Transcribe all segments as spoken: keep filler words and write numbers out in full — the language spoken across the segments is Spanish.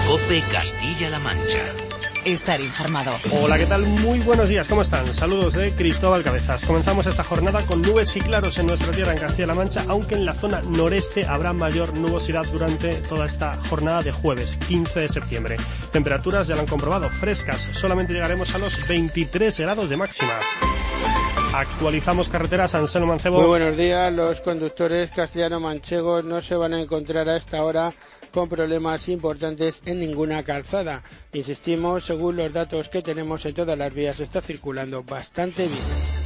COPE Castilla-La Mancha. Estar informado. Hola, ¿qué tal? Muy buenos días, ¿cómo están? Saludos de Cristóbal Cabezas. Comenzamos esta jornada con nubes y claros en nuestra tierra, en Castilla-La Mancha, aunque en la zona noreste habrá mayor nubosidad durante toda esta jornada de jueves, quince de septiembre. Temperaturas, ya lo han comprobado, frescas. Solamente llegaremos a los veintitrés grados de máxima. Actualizamos carreteras. Anselmo Mancebo. Muy buenos días. Los conductores castellano-manchegos no se van a encontrar a esta hora con problemas importantes en ninguna calzada. Insistimos, según los datos que tenemos en todas las vías, está circulando bastante bien.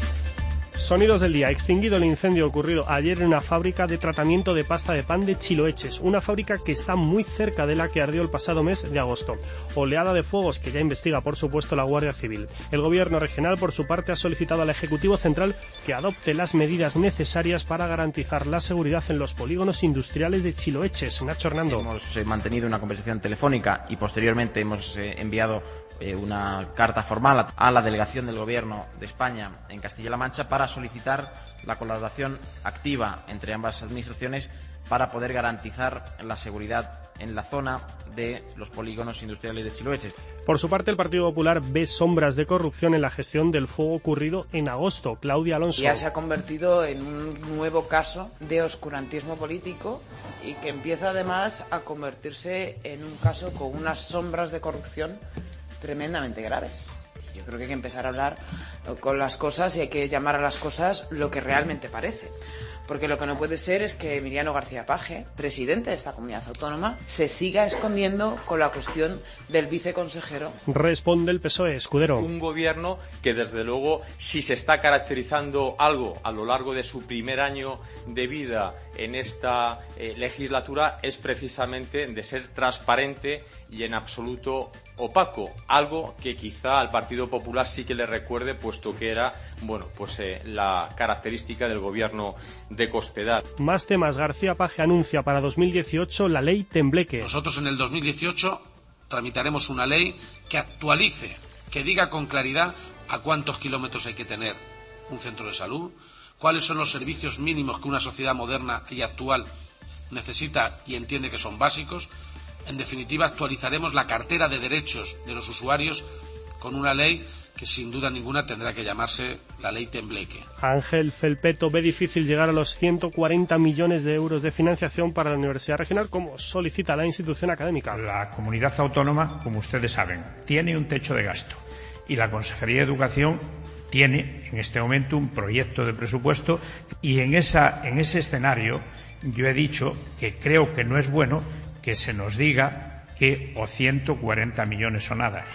Sonidos del día. Extinguido el incendio ocurrido ayer en una fábrica de tratamiento de pasta de pan de Chiloeches, una fábrica que está muy cerca de la que ardió el pasado mes de agosto. Oleada de fuegos que ya investiga, por supuesto, la Guardia Civil. El gobierno regional, por su parte, ha solicitado al Ejecutivo Central que adopte las medidas necesarias para garantizar la seguridad en los polígonos industriales de Chiloeches. Nacho Hernando. Hemos eh, mantenido una conversación telefónica y posteriormente hemos eh, enviado eh, una carta formal a la delegación del Gobierno de España en Castilla-La Mancha para solicitar la colaboración activa entre ambas administraciones para poder garantizar la seguridad en la zona de los polígonos industriales de Chiloeches. Por su parte, el Partido Popular ve sombras de corrupción en la gestión del fuego ocurrido en agosto. Claudia Alonso. Ya se ha convertido en un nuevo caso de oscurantismo político y que empieza además a convertirse en un caso con unas sombras de corrupción tremendamente graves. Yo creo que hay que empezar a hablar con las cosas y hay que llamar a las cosas lo que realmente parece. Porque lo que no puede ser es que Emiliano García Paje, presidente de esta comunidad autónoma, se siga escondiendo con la cuestión del viceconsejero. Responde el P S O E, Escudero. Un gobierno que, desde luego, si se está caracterizando algo a lo largo de su primer año de vida en esta eh, legislatura, es precisamente de ser transparente y en absoluto opaco, algo que quizá al Partido Popular sí que le recuerde, puesto que era, bueno, pues eh, la característica del gobierno de Cospedal. Más temas. García Paje anuncia para dos mil dieciocho la ley Tembleque. Nosotros en el dos mil dieciocho tramitaremos una ley que actualice, que diga con claridad a cuántos kilómetros hay que tener un centro de salud, cuáles son los servicios mínimos que una sociedad moderna y actual necesita y entiende que son básicos. En definitiva, actualizaremos la cartera de derechos de los usuarios con una ley que sin duda ninguna tendrá que llamarse la ley Tembleque. Ángel Felpeto ve difícil llegar a los ciento cuarenta millones de euros de financiación para la Universidad Regional, como solicita la institución académica. La comunidad autónoma, como ustedes saben, tiene un techo de gasto y la Consejería de Educación tiene en este momento un proyecto de presupuesto y en, esa, en ese escenario yo he dicho que creo que no es bueno que se nos diga que o ciento cuarenta millones o nada.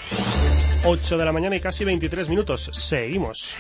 ocho de la mañana y casi veintitrés minutos. Seguimos.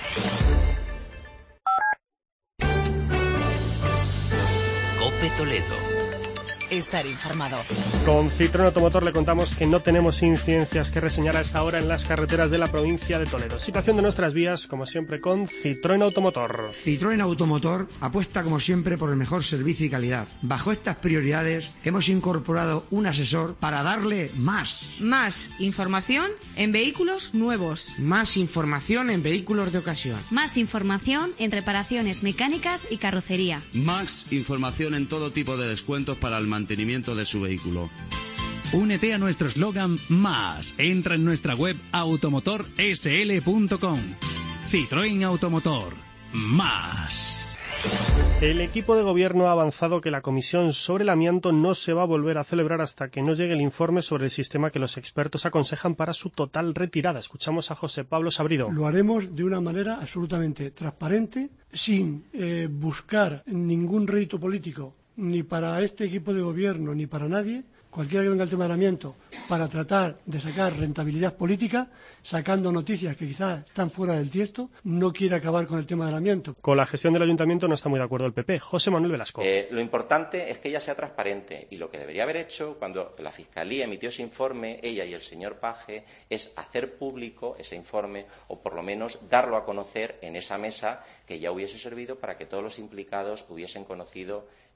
COPE Toledo. Estar informado. Con Citroën Automotor le contamos que no tenemos incidencias que reseñar a esta hora en las carreteras de la provincia de Toledo. Situación de nuestras vías, como siempre, con Citroën Automotor. Citroën Automotor apuesta, como siempre, por el mejor servicio y calidad. Bajo estas prioridades, hemos incorporado un asesor para darle más. Más información en vehículos nuevos. Más información en vehículos de ocasión. Más información en reparaciones mecánicas y carrocería. Más información en todo tipo de descuentos para el mantenimiento de su vehículo. Únete a nuestro eslogan Más. Entra en nuestra web automotor s l punto com. Citroën Automotor. Más. El equipo de gobierno ha avanzado que la comisión sobre el amianto no se va a volver a celebrar hasta que no llegue el informe sobre el sistema que los expertos aconsejan para su total retirada. Escuchamos a José Pablo Sabrido. Lo haremos de una manera absolutamente transparente, sin eh, buscar ningún rédito político, ni para este equipo de gobierno, ni para nadie, cualquiera que venga al tema del amianto, para tratar de sacar rentabilidad política, sacando noticias que quizás están fuera del tiesto, no quiere acabar con el tema del amianto. Con la gestión del ayuntamiento no está muy de acuerdo el P P. José Manuel Velasco. Eh, lo importante es que ella sea transparente y lo que debería haber hecho cuando la Fiscalía emitió ese informe, ella y el señor Paje, es hacer público ese informe o por lo menos darlo a conocer en esa mesa que ya hubiese servido para que todos los implicados hubiesen conocido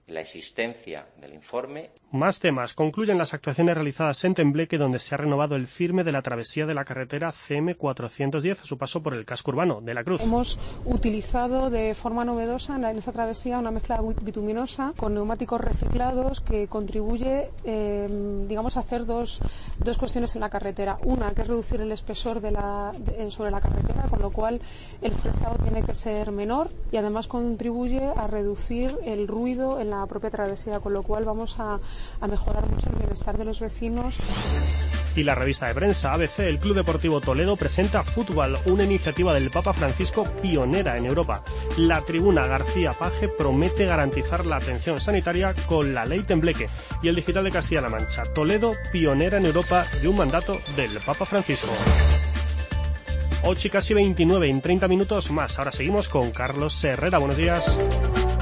la existencia del informe. Más temas. Concluyen las actuaciones realizadas en Tembleque, donde se ha renovado el firme de la travesía de la carretera C M cuatrocientos diez a su paso por el casco urbano de La Cruz. Hemos utilizado de forma novedosa en esta travesía una mezcla bituminosa con neumáticos reciclados que contribuye, eh, digamos, a hacer dos, dos cuestiones en la carretera. Una, que es reducir el espesor de la, de, sobre la carretera, con lo cual el fresado tiene que ser menor, y además contribuye a reducir el ruido en la propia travesía, con lo cual vamos a, a mejorar mucho el bienestar de los vecinos. Y la revista de prensa A B C, el Club Deportivo Toledo presenta Fútbol, una iniciativa del Papa Francisco pionera en Europa. La tribuna García Paje promete garantizar la atención sanitaria con la ley Tembleque. Y el Digital de Castilla-La Mancha, Toledo pionera en Europa de un mandato del Papa Francisco. ocho y casi veintinueve, en treinta minutos más. Ahora seguimos con Carlos Herrera. Buenos días.